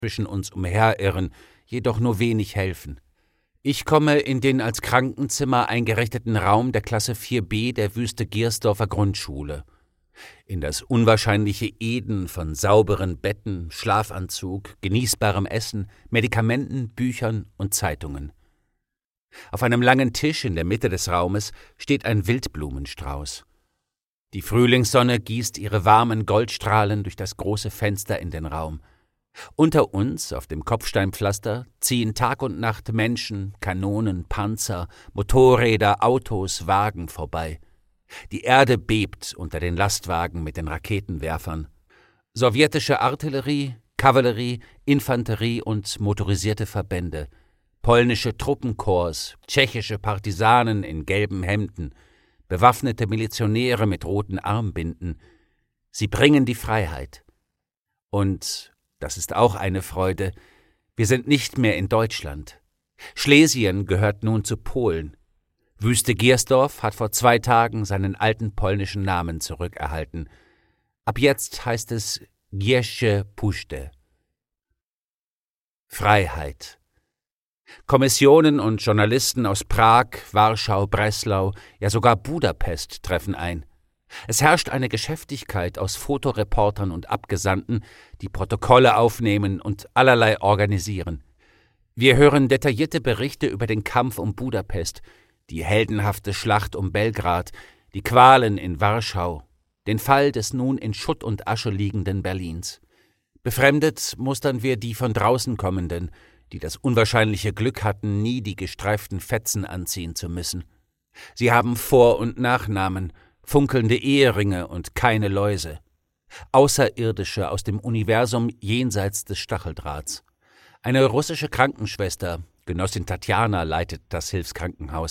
zwischen uns umherirren, jedoch nur wenig helfen. Ich komme in den als Krankenzimmer eingerichteten Raum der Klasse 4b der Wüste-Giersdorfer Grundschule. In das unwahrscheinliche Eden von sauberen Betten, Schlafanzug, genießbarem Essen, Medikamenten, Büchern und Zeitungen. Auf einem langen Tisch in der Mitte des Raumes steht ein Wildblumenstrauß. Die Frühlingssonne gießt ihre warmen Goldstrahlen durch das große Fenster in den Raum. Unter uns, auf dem Kopfsteinpflaster, ziehen Tag und Nacht Menschen, Kanonen, Panzer, Motorräder, Autos, Wagen vorbei. Die Erde bebt unter den Lastwagen mit den Raketenwerfern. Sowjetische Artillerie, Kavallerie, Infanterie und motorisierte Verbände, polnische Truppenkorps, tschechische Partisanen in gelben Hemden, bewaffnete Milizionäre mit roten Armbinden. Sie bringen die Freiheit. Und, das ist auch eine Freude, wir sind nicht mehr in Deutschland. Schlesien gehört nun zu Polen. Wüste Giersdorf hat vor 2 Tagen seinen alten polnischen Namen zurückerhalten. Ab jetzt heißt es Giesche Puszcze. Freiheit. Kommissionen und Journalisten aus Prag, Warschau, Breslau, ja sogar Budapest treffen ein. Es herrscht eine Geschäftigkeit aus Fotoreportern und Abgesandten, die Protokolle aufnehmen und allerlei organisieren. Wir hören detaillierte Berichte über den Kampf um Budapest, die heldenhafte Schlacht um Belgrad, die Qualen in Warschau, den Fall des nun in Schutt und Asche liegenden Berlins. Befremdet mustern wir die von draußen kommenden, die das unwahrscheinliche Glück hatten, nie die gestreiften Fetzen anziehen zu müssen. Sie haben Vor- und Nachnamen, funkelnde Eheringe und keine Läuse. Außerirdische aus dem Universum jenseits des Stacheldrahts. Eine russische Krankenschwester, Genossin Tatjana, leitet das Hilfskrankenhaus.